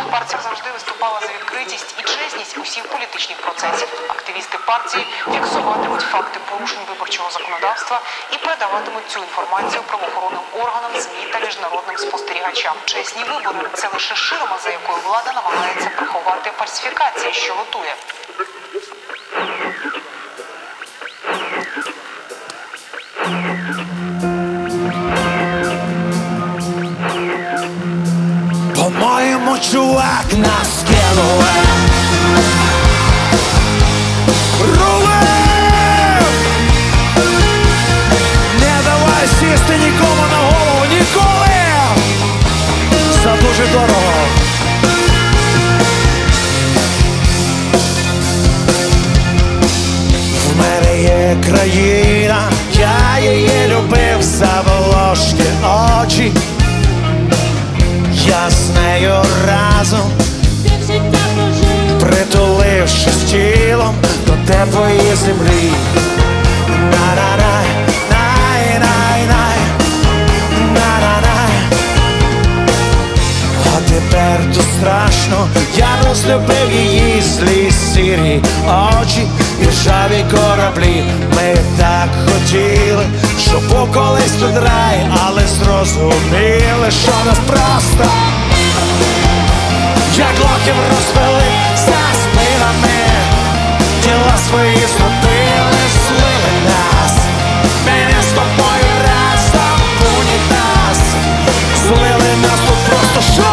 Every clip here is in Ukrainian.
Партія завжди виступала за відкритість і чесність усіх політичних процесів. Активісти партії фіксуватимуть факти порушень виборчого законодавства і передаватимуть цю інформацію правоохоронним органам, ЗМІ та міжнародним спостерігачам. Чесні вибори – це лише ширма, за якою влада намагається приховати фальсифікації, що готує. По-моєму, чувак, нас кинули. Рулив! Не давай сісти нікому на голову, ніколи! За дуже дорого. В мене є країна, я її любив за волошки очі. Я з нею разом, притулившись тілом до теплої землі. На-на-най, най-най-най, на-на-най. А тепер то страшно, я розлюбив її злі сірі очі і ржаві кораблі. Ми так хотіли, щоб був колись тут рай, але зрозуміли, що нас просто як лохів розвели за спинами. Діла свої зробили, злили нас. Мене з тобою разом в унітаз. Злили нас тут просто що?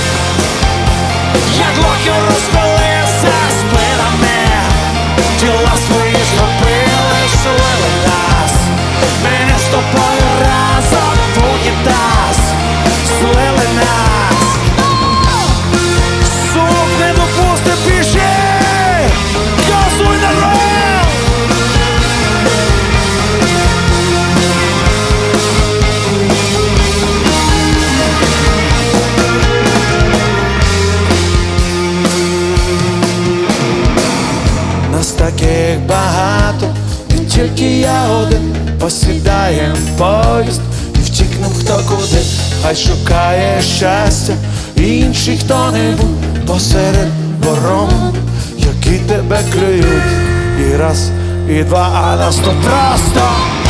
Як лохів розвели за спинами. Діла свої зробили, злили нас. Мене з тобою разом в унітаз. Злили нас. Сук не допусти, піши! Газуй народ! Нас таких багато, не тільки я один. Посідаєм в поїзд і втікнем хто куди. Хай шукає щастя інший хто-небудь посеред ворон, які тебе клюють. І раз, і два, а нас тут просто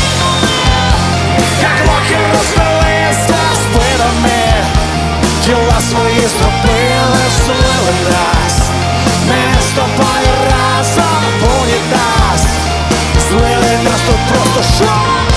як лохи розвели за спинами. Діла свої зробили, злили нас. Ми з тобою разом в унітаз. Злили нас тут просто що?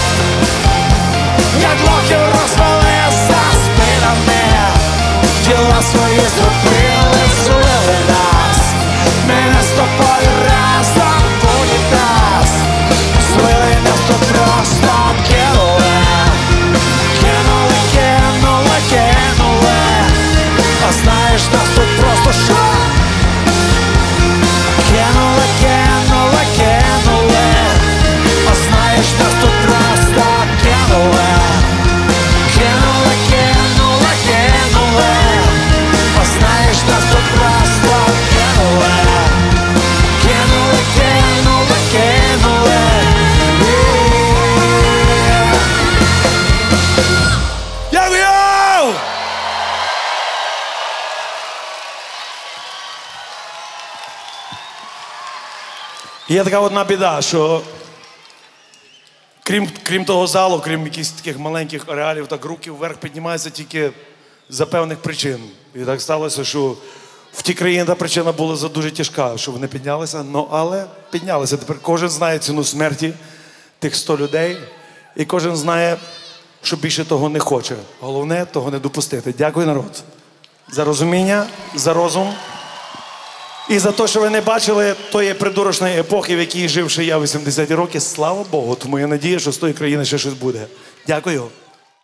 Як лохи розвели за спинами. Діла свої зробили, злили нас. Мене з тобою разом в унітаз. Злили нас тут просто кинули. Кинули, кинули, кинули. А знаєш, нас тут просто що? Кинули, кинули, кинули. А знаєш, нас тут просто кинули. Кинули, кинули, кинули. А знаєш, нас тут просто кинули. Кинули, кинули, кинули. Йоу-йоу! Є така одна біда, що крім того залу, крім якихось таких маленьких ареалів, так руки вверх піднімаються тільки за певних причин. І так сталося, що в ті країни та причина була дуже тяжка, що вони піднялися, але піднялися. Тепер кожен знає ціну смерті тих 100 людей, і кожен знає, що більше того не хоче. Головне того не допустити. Дякую, народ, за розуміння, за розум. І за те, що ви не бачили тої придурочної епохи, в якій жив ще я 80-ті роки, слава Богу, тому я надію, що з тої країни ще щось буде. Дякую.